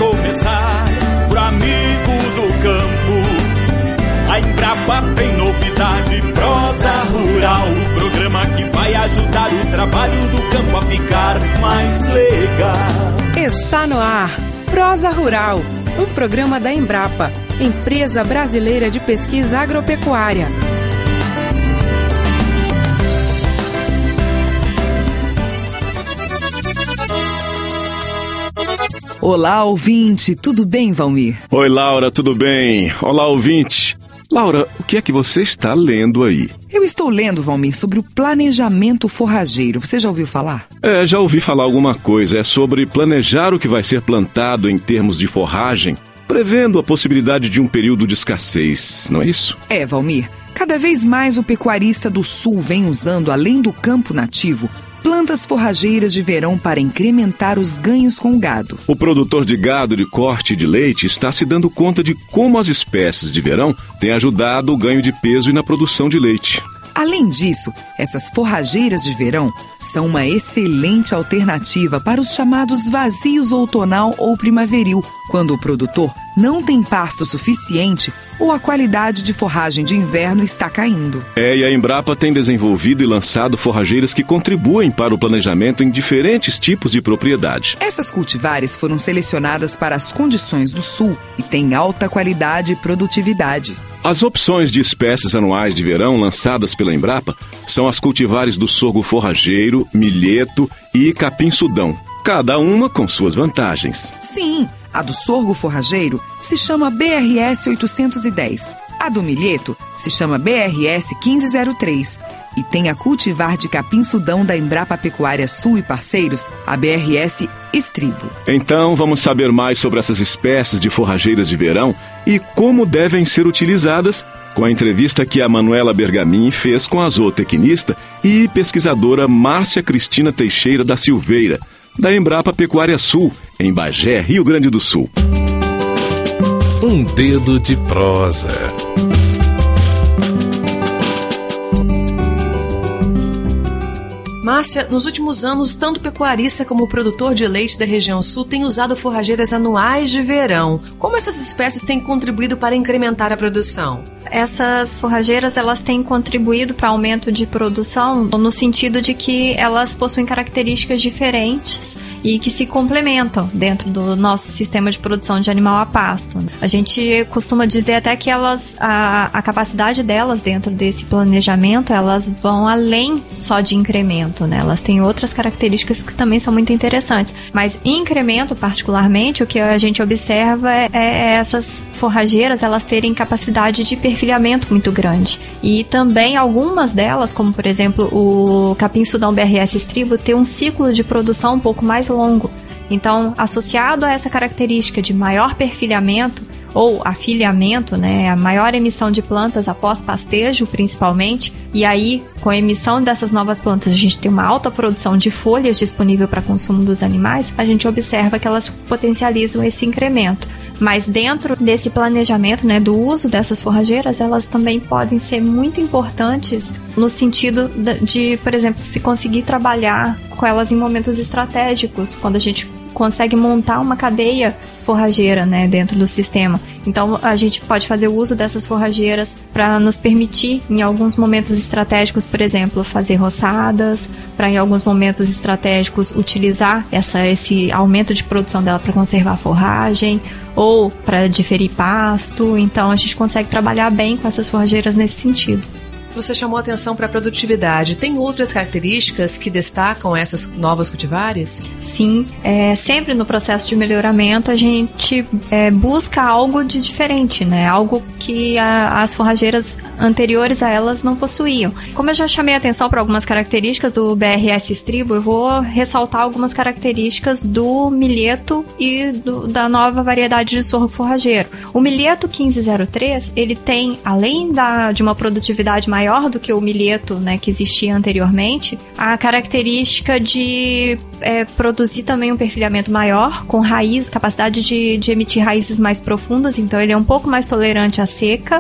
começar, pro amigo do campo. A Embrapa tem novidade, Prosa Rural, o programa que vai ajudar o trabalho do campo a ficar mais legal. Está no ar, Prosa Rural, um programa da Embrapa, Empresa Brasileira de Pesquisa Agropecuária. Olá, ouvinte, tudo bem, Valmir? Oi, Laura, tudo bem? Olá, ouvinte. Laura, o que é que você está lendo aí? Eu estou lendo, Valmir, sobre o planejamento forrageiro. Você já ouviu falar? Já ouvi falar alguma coisa. É sobre planejar o que vai ser plantado em termos de forragem, prevendo a possibilidade de um período de escassez, não é isso? É, Valmir. Cada vez mais o pecuarista do Sul vem usando, além do campo nativo, plantas forrageiras de verão para incrementar os ganhos com o gado. O produtor de gado de corte e de leite está se dando conta de como as espécies de verão têm ajudado o ganho de peso e na produção de leite. Além disso, essas forrageiras de verão são uma excelente alternativa para os chamados vazios outonal ou primaveril, quando o produtor não tem pasto suficiente ou a qualidade de forragem de inverno está caindo. E a Embrapa tem desenvolvido e lançado forrageiras que contribuem para o planejamento em diferentes tipos de propriedade. Essas cultivares foram selecionadas para as condições do Sul e têm alta qualidade e produtividade. As opções de espécies anuais de verão lançadas pela Embrapa são as cultivares do sorgo forrageiro, milheto e capim-sudão, cada uma com suas vantagens. Sim, a do sorgo forrageiro se chama BRS 810, a do milheto se chama BRS 1503 e tem a cultivar de capim-sudão da Embrapa Pecuária Sul e Parceiros, a BRS Estribo. Então vamos saber mais sobre essas espécies de forrageiras de verão e como devem ser utilizadas, com a entrevista que a Manuela Bergamin fez com a zootecnista e pesquisadora Márcia Cristina Teixeira da Silveira, da Embrapa Pecuária Sul, em Bagé, Rio Grande do Sul. Um dedo de prosa. Márcia, nos últimos anos, tanto o pecuarista como o produtor de leite da região sul têm usado forrageiras anuais de verão. Como essas espécies têm contribuído para incrementar a produção? Essas forrageiras, elas têm contribuído para aumento de produção no sentido de que elas possuem características diferentes e que se complementam dentro do nosso sistema de produção de animal a pasto. A gente costuma dizer até que elas, a capacidade delas dentro desse planejamento, elas vão além só de incremento, né? Elas têm outras características que também são muito interessantes. Mas incremento, particularmente, o que a gente observa é essas forrageiras, elas terem capacidade de perfilhamento muito grande. E também algumas delas, como por exemplo o capim-sudão BRS Estribo, tem um ciclo de produção um pouco mais longo. Então, associado a essa característica de maior perfilhamento ou afilhamento, né, a maior emissão de plantas após pastejo, principalmente, e aí, com a emissão dessas novas plantas, a gente tem uma alta produção de folhas disponível para consumo dos animais, a gente observa que elas potencializam esse incremento. Mas dentro desse planejamento, né, do uso dessas forrageiras, elas também podem ser muito importantes no sentido de, por exemplo, se conseguir trabalhar com elas em momentos estratégicos, quando a gente consegue montar uma cadeia forrageira, né, dentro do sistema. Então, a gente pode fazer o uso dessas forrageiras para nos permitir, em alguns momentos estratégicos, por exemplo, fazer roçadas, para em alguns momentos estratégicos utilizar esse aumento de produção dela para conservar a forragem, ou para diferir pasto. Então, a gente consegue trabalhar bem com essas forrageiras nesse sentido. Você chamou a atenção para a produtividade. Tem outras características que destacam essas novas cultivares? Sim, sempre no processo de melhoramento a gente busca algo de diferente, né? Algo que as forrageiras anteriores a elas não possuíam. Como eu já chamei a atenção para algumas características do BRS Estribo, eu vou ressaltar algumas características do milheto e da nova variedade de sorgo forrageiro. O milheto 1503, ele tem, além de uma produtividade maior do que o milheto, né, que existia anteriormente, a característica de produzir também um perfilhamento maior, com raiz, capacidade de emitir raízes mais profundas, então ele é um pouco mais tolerante à seca,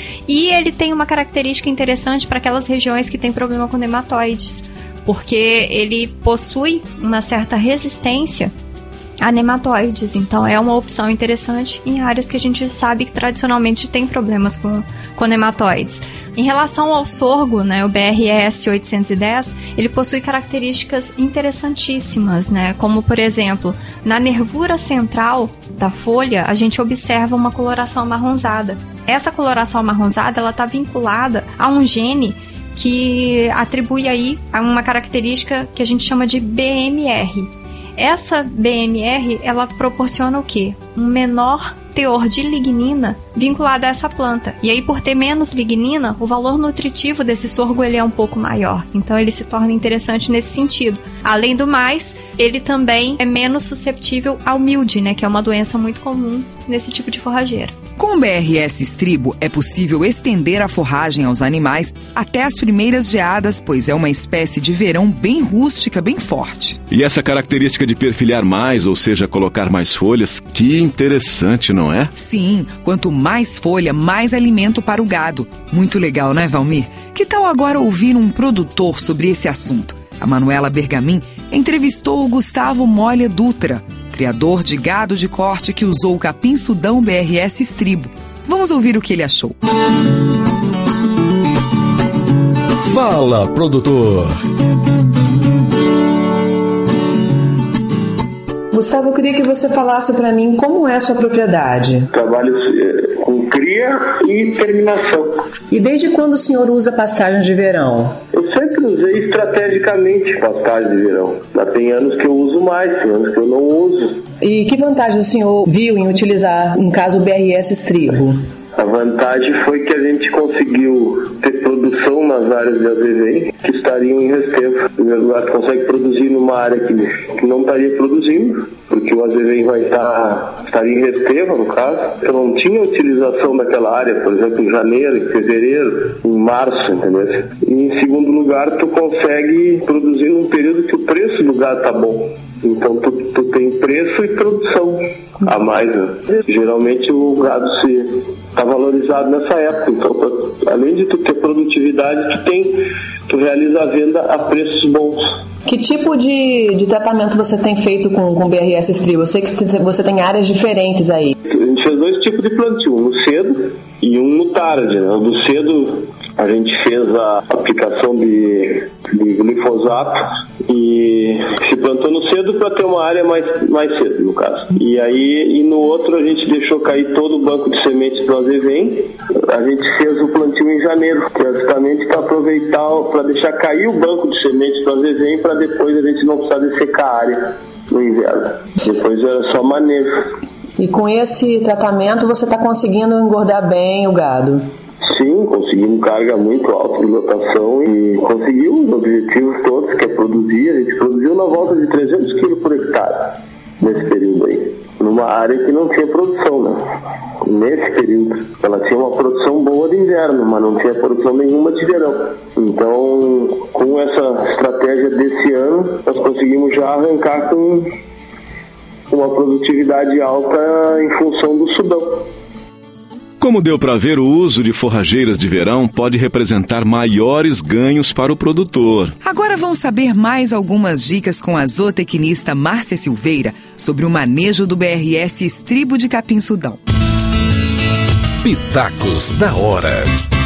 e ele tem uma característica interessante para aquelas regiões que têm problema com nematóides, porque ele possui uma certa resistência a nematóides. Então é uma opção interessante em áreas que a gente sabe que tradicionalmente tem problemas com nematóides. Em relação ao sorgo, né, o BRS 810, ele possui características interessantíssimas, né, como por exemplo, na nervura central da folha, a gente observa uma coloração amarronzada. Essa coloração amarronzada, ela está vinculada a um gene que atribui aí uma característica que a gente chama de BMR. Essa BMR, ela proporciona o quê? Um menor teor de lignina vinculado a essa planta. E aí, por ter menos lignina, o valor nutritivo desse sorgo ele é um pouco maior. Então, ele se torna interessante nesse sentido. Além do mais, ele também é menos susceptível ao milde, né? Que é uma doença muito comum nesse tipo de forrageira. Com o BRS estribo, é possível estender a forragem aos animais até as primeiras geadas, pois é uma espécie de verão bem rústica, bem forte. E essa característica de perfilhar mais, ou seja, colocar mais folhas, que interessante, não é? Sim, quanto mais folha, mais alimento para o gado. Muito legal, né, Valmir? Que tal agora ouvir um produtor sobre esse assunto? A Manuela Bergamin entrevistou o Gustavo Molha Dutra, criador de gado de corte que usou o capim-sudão BRS estribo. Vamos ouvir o que ele achou. Fala, produtor! Gustavo, eu queria que você falasse para mim como é a sua propriedade. Trabalho com cria e terminação. E desde quando o senhor usa pastagens de verão? Eu sempre usei estrategicamente pastagem de verão. Mas tem anos que eu uso mais, tem anos que eu não uso. E que vantagem o senhor viu em utilizar, no caso, o BRS estribo? A vantagem foi que a gente conseguiu ter produção nas áreas de azevém que estariam em restevo. Em primeiro lugar, tu consegue produzir numa área que não estaria produzindo, porque o azevém vai estaria em restevo, no caso. Eu não tinha utilização daquela área, por exemplo, em janeiro, em fevereiro, em março, entendeu? E em segundo lugar, tu consegue produzir num período que o preço do gado tá bom. Então tu tem preço e produção a mais, né? Geralmente o gado está valorizado nessa época. Então, além de tu ter produtividade, tu realiza a venda a preços bons. Que tipo de tratamento você tem feito com BRS estribo? Eu sei que você tem áreas diferentes aí. A gente fez 2 tipos de plantio, um no cedo e um no tarde, né? No cedo a gente fez a aplicação de glifosato e se plantou no cedo para ter uma área mais cedo, no caso. E no outro a gente deixou cair todo o banco de sementes do azevém. A gente fez o plantio em janeiro, que é justamente para aproveitar, para deixar cair o banco de sementes do azevém para depois a gente não precisar dessecar a área no inverno. Depois era só manejo. E com esse tratamento você está conseguindo engordar bem o gado? Sim, conseguimos carga muito alta de lotação e conseguimos os objetivos todos, que é produzir. A gente produziu na volta de 300 kg por hectare nesse período aí, numa área que não tinha produção, né? Nesse período, ela tinha uma produção boa de inverno, mas não tinha produção nenhuma de verão. Então, com essa estratégia desse ano, nós conseguimos já arrancar com uma produtividade alta em função do sudão. Como deu para ver, o uso de forrageiras de verão pode representar maiores ganhos para o produtor. Agora vamos saber mais algumas dicas com a zootecnista Márcia Silveira sobre o manejo do BRS estribo de capim-sudão. Pitacos da hora.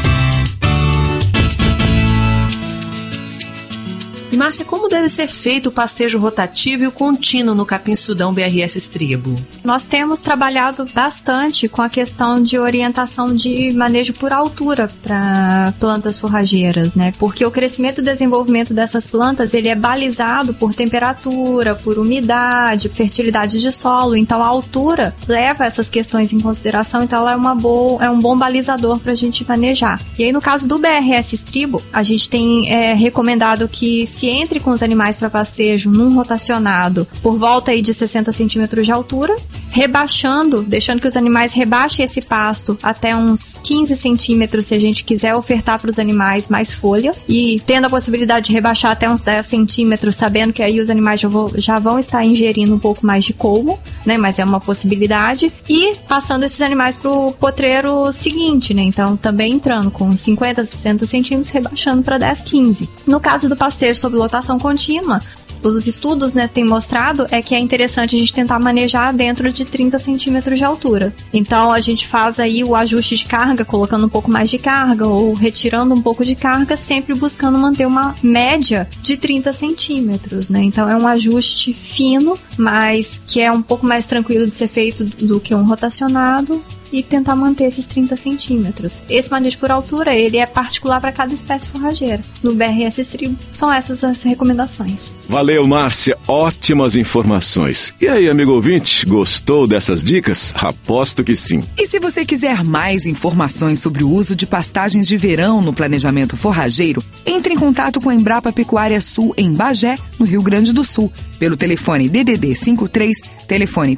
E Márcia, como deve ser feito o pastejo rotativo e o contínuo no capim-sudão BRS estribo? Nós temos trabalhado bastante com a questão de orientação de manejo por altura para plantas forrageiras, né? Porque o crescimento e desenvolvimento dessas plantas, ele é balizado por temperatura, por umidade, fertilidade de solo. Então, a altura leva essas questões em consideração, então ela é um bom balizador para a gente manejar. E aí, no caso do BRS estribo, a gente tem recomendado que se entre com os animais para pastejo num rotacionado por volta aí de 60 centímetros de altura, rebaixando, deixando que os animais rebaixem esse pasto até uns 15 centímetros se a gente quiser ofertar para os animais mais folha, e tendo a possibilidade de rebaixar até uns 10 centímetros, sabendo que aí os animais já vão estar ingerindo um pouco mais de colmo, né, mas é uma possibilidade, e passando esses animais para o potreiro seguinte, né, então também entrando com 50, 60 centímetros, rebaixando para 10, 15. No caso do pastejo sob lotação contínua, os estudos, né, têm mostrado é que é interessante a gente tentar manejar dentro de 30 centímetros de altura. Então a gente faz aí o ajuste de carga, colocando um pouco mais de carga ou retirando um pouco de carga, sempre buscando manter uma média de 30 centímetros, né? Então é um ajuste fino, mas que é um pouco mais tranquilo de ser feito do que um rotacionado, e tentar manter esses 30 centímetros. Esse manejo por altura, ele é particular para cada espécie forrageira. No BRS Tribo, são essas as recomendações. Valeu, Márcia. Ótimas informações. E aí, amigo ouvinte, gostou dessas dicas? Aposto que sim. E se você quiser mais informações sobre o uso de pastagens de verão no planejamento forrageiro, entre em contato com a Embrapa Pecuária Sul em Bagé, no Rio Grande do Sul, pelo telefone DDD 53, telefone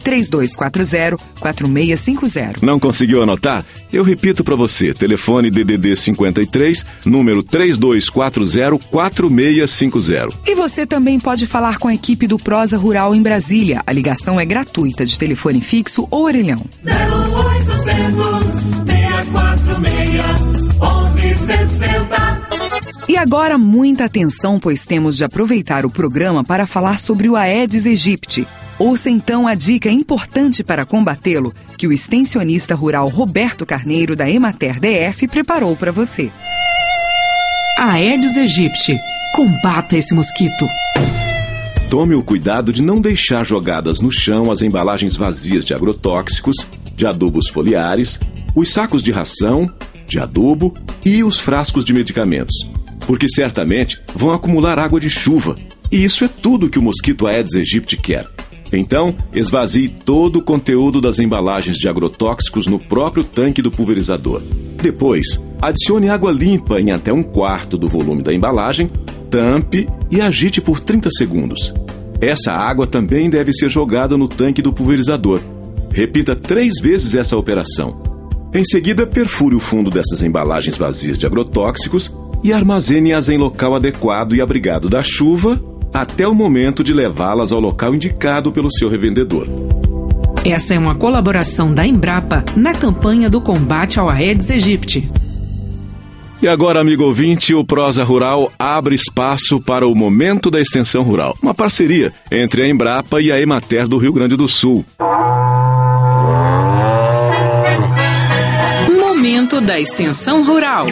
3240-4650. Não conseguiu anotar? Eu repito para você, telefone DDD 53, número 3240-4650. E você também pode falar com a equipe do Prosa Rural em Brasília. A ligação é gratuita, de telefone fixo ou orelhão. 0800 646 1160. E agora muita atenção, pois temos de aproveitar o programa para falar sobre o Aedes aegypti. Ouça então a dica importante para combatê-lo que o extensionista rural Roberto Carneiro da Emater DF preparou para você. Aedes aegypti. Combata esse mosquito. Tome o cuidado de não deixar jogadas no chão as embalagens vazias de agrotóxicos, de adubos foliares, os sacos de ração, de adubo e os frascos de medicamentos, porque certamente vão acumular água de chuva, e isso é tudo que o mosquito Aedes aegypti quer. Então, esvazie todo o conteúdo das embalagens de agrotóxicos no próprio tanque do pulverizador. Depois, adicione água limpa em até 1/4 do volume da embalagem, tampe e agite por 30 segundos. Essa água também deve ser jogada no tanque do pulverizador. Repita 3 vezes essa operação. Em seguida, perfure o fundo dessas embalagens vazias de agrotóxicos e armazene-as em local adequado e abrigado da chuva até o momento de levá-las ao local indicado pelo seu revendedor. Essa é uma colaboração da Embrapa na campanha do combate ao Aedes aegypti. E agora, amigo ouvinte, o Prosa Rural abre espaço para o Momento da Extensão Rural, uma parceria entre a Embrapa e a Emater do Rio Grande do Sul. Momento da Extensão Rural.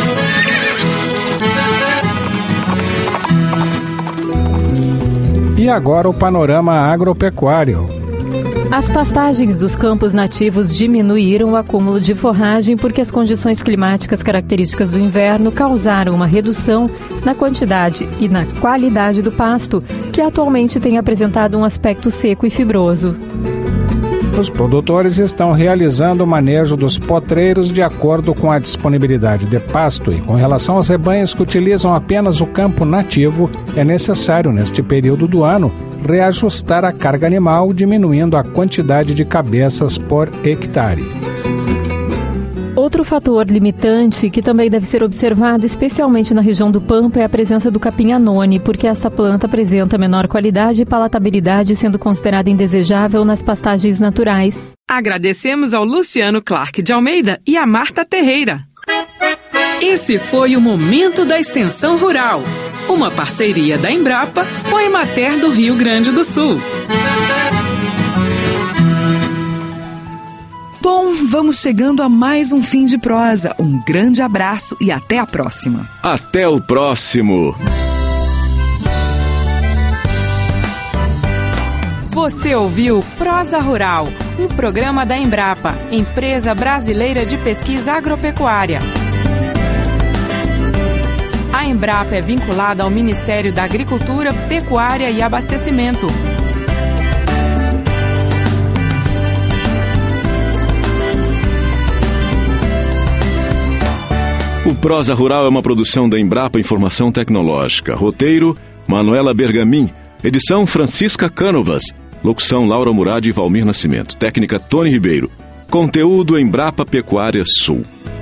E agora o panorama agropecuário. As pastagens dos campos nativos diminuíram o acúmulo de forragem porque as condições climáticas características do inverno causaram uma redução na quantidade e na qualidade do pasto, que atualmente tem apresentado um aspecto seco e fibroso. Os produtores estão realizando o manejo dos potreiros de acordo com a disponibilidade de pasto e com relação aos rebanhos que utilizam apenas o campo nativo, é necessário, neste período do ano, reajustar a carga animal, diminuindo a quantidade de cabeças por hectare. Outro fator limitante que também deve ser observado, especialmente na região do Pampa, é a presença do capim-anone, porque esta planta apresenta menor qualidade e palatabilidade, sendo considerada indesejável nas pastagens naturais. Agradecemos ao Luciano Clark de Almeida e a Marta Terreira. Esse foi o Momento da Extensão Rural, uma parceria da Embrapa com a Emater do Rio Grande do Sul. Bom, vamos chegando a mais um fim de prosa. Um grande abraço e até a próxima. Até o próximo. Você ouviu Prosa Rural, um programa da Embrapa, Empresa Brasileira de Pesquisa Agropecuária. A Embrapa é vinculada ao Ministério da Agricultura, Pecuária e Abastecimento. O Prosa Rural é uma produção da Embrapa Informação Tecnológica. Roteiro, Manuela Bergamin. Edição, Francisca Cânovas. Locução, Laura Murad e Valmir Nascimento. Técnica, Tony Ribeiro. Conteúdo, Embrapa Pecuária Sul.